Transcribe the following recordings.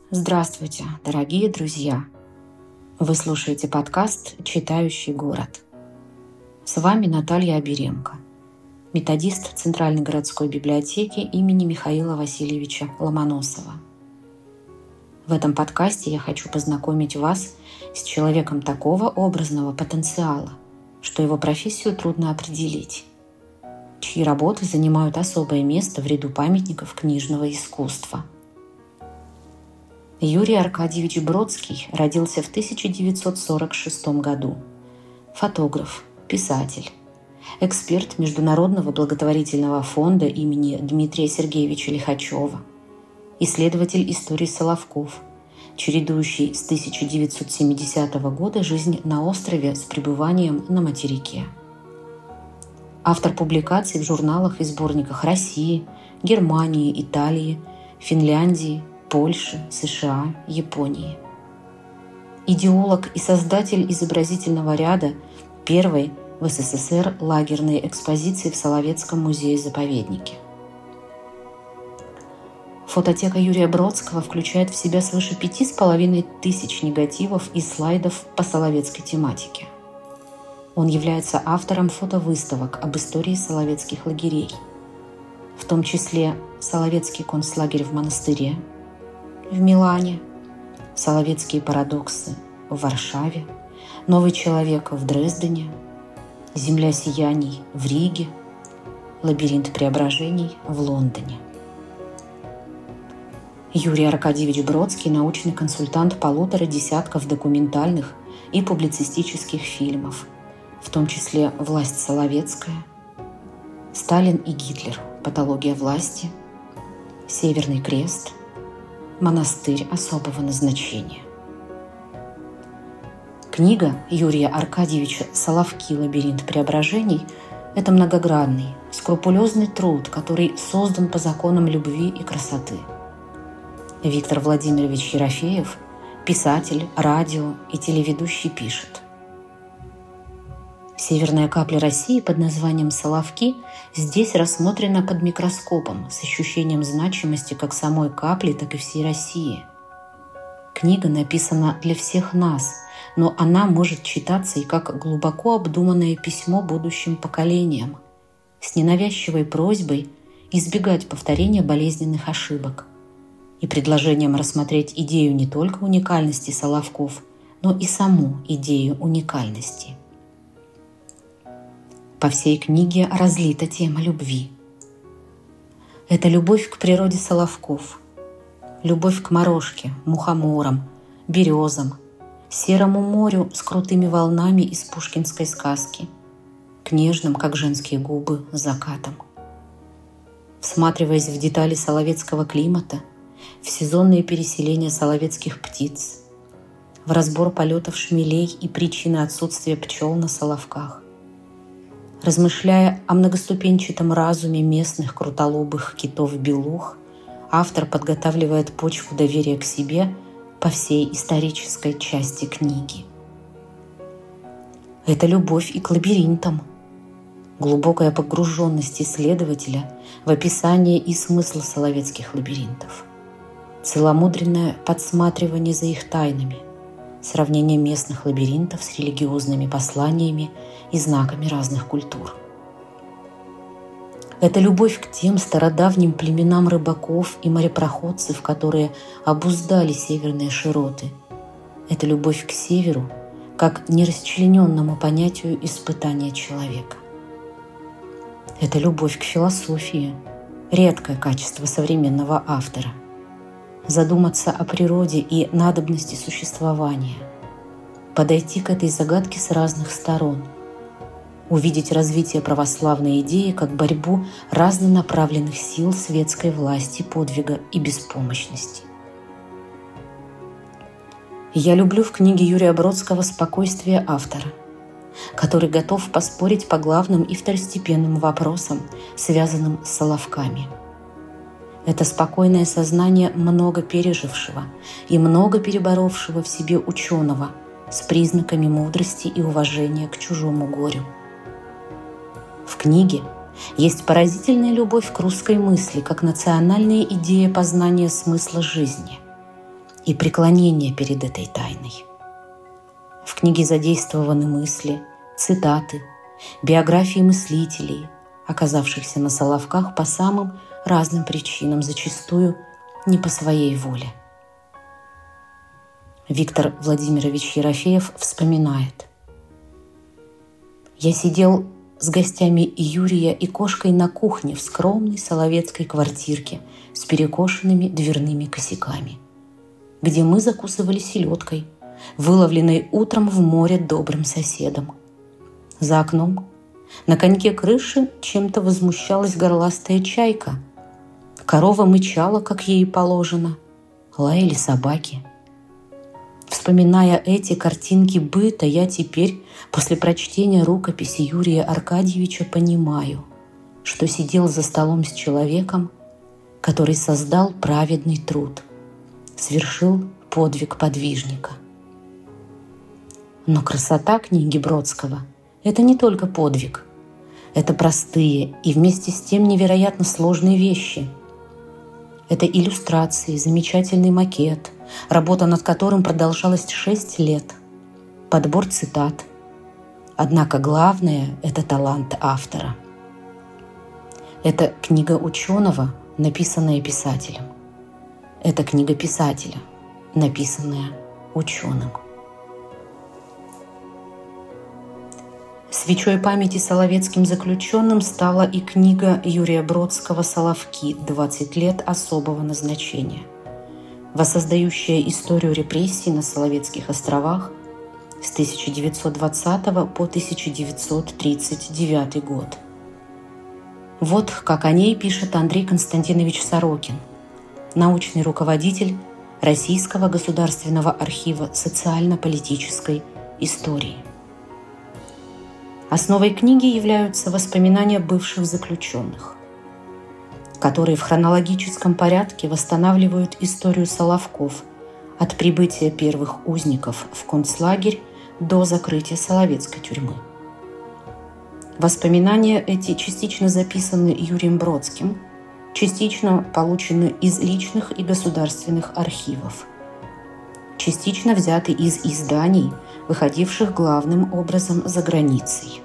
Здравствуйте, дорогие друзья! Вы слушаете подкаст «Читающий город». С вами Наталья Оберемко, методист Центральной городской библиотеки имени Михаила Васильевича Ломоносова. В этом подкасте я хочу познакомить вас с человеком такого образного потенциала, что его профессию трудно определить, чьи работы занимают особое место в ряду памятников книжного искусства. Юрий Аркадьевич Бродский родился в 1946 году. Фотограф, писатель, эксперт Международного благотворительного фонда имени Дмитрия Сергеевича Лихачева, исследователь истории Соловков, чередующий с 1970 года жизнь на острове с пребыванием на материке. Автор публикаций в журналах и сборниках России, Германии, Италии, Финляндии, Польши, США, Японии. Идеолог и создатель изобразительного ряда первой в СССР лагерной экспозиции в Соловецком музее-заповеднике. Фототека Юрия Бродского включает в себя свыше 5500 негативов и слайдов по соловецкой тематике. Он является автором фотовыставок об истории соловецких лагерей, в том числе «Соловецкий концлагерь в монастыре» в Милане, «Соловецкие парадоксы» в Варшаве, «Новый человек» в Дрездене, «Земля сияний» в Риге, «Лабиринт преображений» в Лондоне. Юрий Аркадьевич Бродский – научный консультант 1,5 десятков документальных и публицистических фильмов, в том числе «Власть Соловецкая», «Сталин и Гитлер. Патология власти», «Северный крест», «Монастырь особого назначения». Книга Юрия Аркадьевича «Соловки. Лабиринт преображений» – это многогранный, скрупулезный труд, который создан по законам любви и красоты. Виктор Владимирович Ерофеев, писатель, радио и телеведущий, пишет: «Северная капля России под названием «Соловки» здесь рассмотрена под микроскопом с ощущением значимости как самой капли, так и всей России. Книга написана для всех нас, но она может читаться и как глубоко обдуманное письмо будущим поколениям, с ненавязчивой просьбой избегать повторения болезненных ошибок и предложением рассмотреть идею не только уникальности Соловков, но и саму идею уникальности». По всей книге разлита тема любви. Это любовь к природе Соловков, любовь к морошке, мухоморам, березам, серому морю с крутыми волнами из пушкинской сказки, к нежным, как женские губы, закатам. Всматриваясь в детали соловецкого климата, в сезонные переселения соловецких птиц, в разбор полетов шмелей и причины отсутствия пчел на Соловках, размышляя о многоступенчатом разуме местных крутолобых китов-белух, автор подготавливает почву доверия к себе по всей исторической части книги. Это любовь и к лабиринтам, глубокая погруженность исследователя в описание и смысл соловецких лабиринтов, целомудренное подсматривание за их тайнами, сравнение местных лабиринтов с религиозными посланиями и знаками разных культур. Это любовь к тем стародавним племенам рыбаков и морепроходцев, которые обуздали северные широты. Это любовь к северу, как нерасчлененному понятию испытания человека. Это любовь к философии, редкое качество современного автора. Задуматься о природе и надобности существования, подойти к этой загадке с разных сторон, увидеть развитие православной идеи как борьбу разнонаправленных сил светской власти, подвига и беспомощности. Я люблю в книге Юрия Бродского спокойствие автора, который готов поспорить по главным и второстепенным вопросам, связанным с Соловками. Это спокойное сознание много пережившего и много переборовшего в себе ученого с признаками мудрости и уважения к чужому горю. В книге есть поразительная любовь к русской мысли как национальная идея познания смысла жизни и преклонение перед этой тайной. В книге задействованы мысли, цитаты, биографии мыслителей, оказавшихся на Соловках по самым разным причинам, зачастую не по своей воле. Виктор Владимирович Ерофеев вспоминает: «Я сидел с гостями Юрия и кошкой на кухне в скромной соловецкой квартирке с перекошенными дверными косяками, где мы закусывали селедкой, выловленной утром в море добрым соседом. За окном на коньке крыши чем-то возмущалась горластая чайка. Корова мычала, как ей положено. Лаяли собаки. Вспоминая эти картинки быта, я теперь, после прочтения рукописи Юрия Аркадьевича, понимаю, что сидел за столом с человеком, который создал праведный труд, совершил подвиг подвижника». Но красота книги Бродского – это не только подвиг. Это простые и вместе с тем невероятно сложные вещи. Это иллюстрации, замечательный макет, работа над которым продолжалась 6 лет, подбор цитат. Однако главное – это талант автора. Это книга ученого, написанная писателем. Это книга писателя, написанная ученым. Свечой памяти соловецким заключенным стала и книга Юрия Бродского «Соловки. 20 лет особого назначения», воссоздающая историю репрессий на Соловецких островах с 1920 по 1939 год. Вот как о ней пишет Андрей Константинович Сорокин, научный руководитель Российского государственного архива социально-политической истории. Основой книги являются воспоминания бывших заключенных, которые в хронологическом порядке восстанавливают историю Соловков от прибытия первых узников в концлагерь до закрытия Соловецкой тюрьмы. Воспоминания эти частично записаны Юрием Бродским, частично получены из личных и государственных архивов, частично взяты из изданий, выходивших главным образом за границей.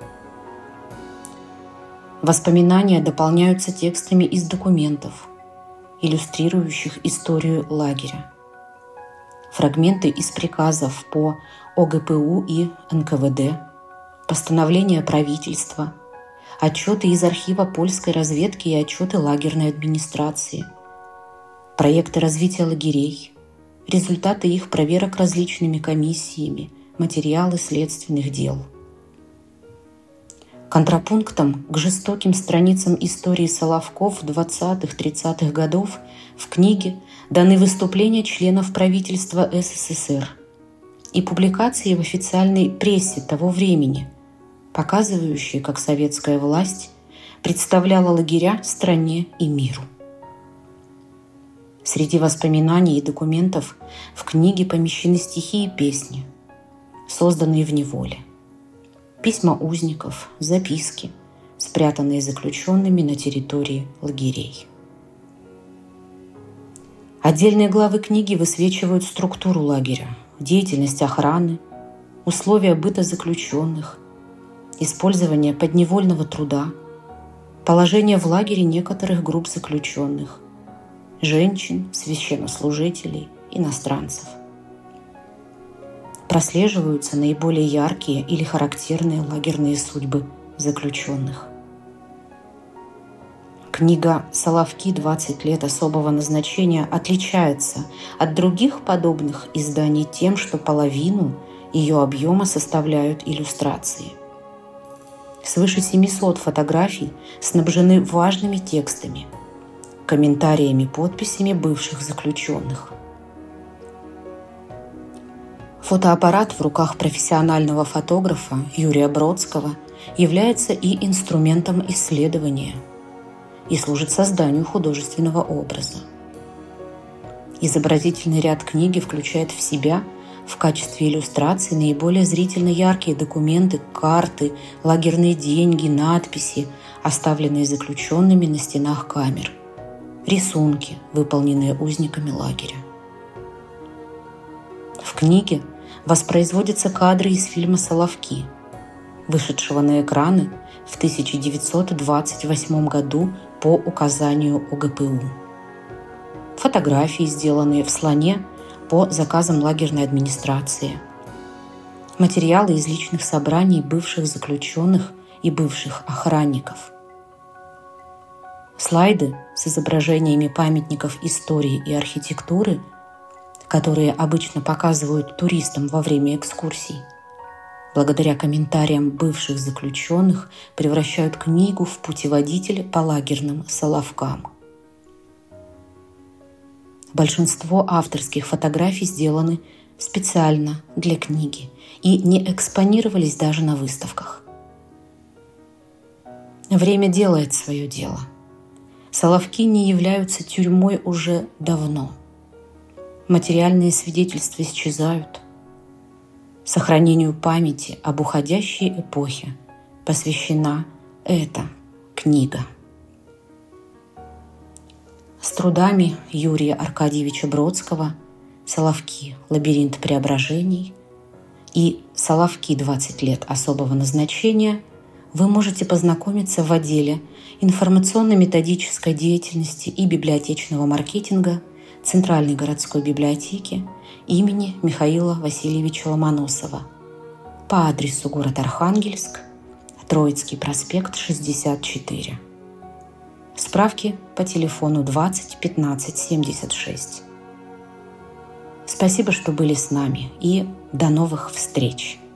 Воспоминания дополняются текстами из документов, иллюстрирующих историю лагеря. Фрагменты из приказов по ОГПУ и НКВД, постановления правительства, отчеты из архива польской разведки и отчеты лагерной администрации, проекты развития лагерей, результаты их проверок различными комиссиями, материалы следственных дел. Контрапунктом к жестоким страницам истории Соловков 20-30-х годов в книге даны выступления членов правительства СССР и публикации в официальной прессе того времени, показывающие, как советская власть представляла лагеря стране и миру. Среди воспоминаний и документов в книге помещены стихи и песни, созданные в неволе, письма узников, записки, спрятанные заключенными на территории лагерей. Отдельные главы книги высвечивают структуру лагеря, деятельность охраны, условия быта заключенных, использование подневольного труда, положение в лагере некоторых групп заключенных, женщин, священнослужителей, иностранцев. Прослеживаются наиболее яркие или характерные лагерные судьбы заключенных. Книга «Соловки. 20 лет особого назначения» отличается от других подобных изданий тем, что половину ее объема составляют иллюстрации. Свыше 700 фотографий снабжены важными текстами, комментариями, подписями бывших заключенных. Фотоаппарат в руках профессионального фотографа Юрия Бродского является и инструментом исследования и служит созданию художественного образа. Изобразительный ряд книги включает в себя в качестве иллюстраций наиболее зрительно яркие документы, карты, лагерные деньги, надписи, оставленные заключенными на стенах камер, рисунки, выполненные узниками лагеря. книге воспроизводятся кадры из фильма «Соловки», вышедшего на экраны в 1928 году по указанию ОГПУ. Фотографии, сделанные в «Слоне» по заказам лагерной администрации. Материалы из личных собраний бывших заключенных и бывших охранников. Слайды с изображениями памятников истории и архитектуры, которые обычно показывают туристам во время экскурсий, благодаря комментариям бывших заключенных, превращают книгу в путеводитель по лагерным Соловкам. Большинство авторских фотографий сделаны специально для книги и не экспонировались даже на выставках. Время делает свое дело. Соловки не являются тюрьмой уже давно. Материальные свидетельства исчезают. Сохранению памяти об уходящей эпохе посвящена эта книга. С трудами Юрия Аркадьевича Бродского «Соловки. Лабиринт преображений» и «Соловки. 20 лет особого назначения» вы можете познакомиться в отделе информационно-методической деятельности и библиотечного маркетинга Центральной городской библиотеки имени Михаила Васильевича Ломоносова по адресу город Архангельск, Троицкий проспект, 64. Справки по телефону 20 15 76. Спасибо, что были с нами, и до новых встреч!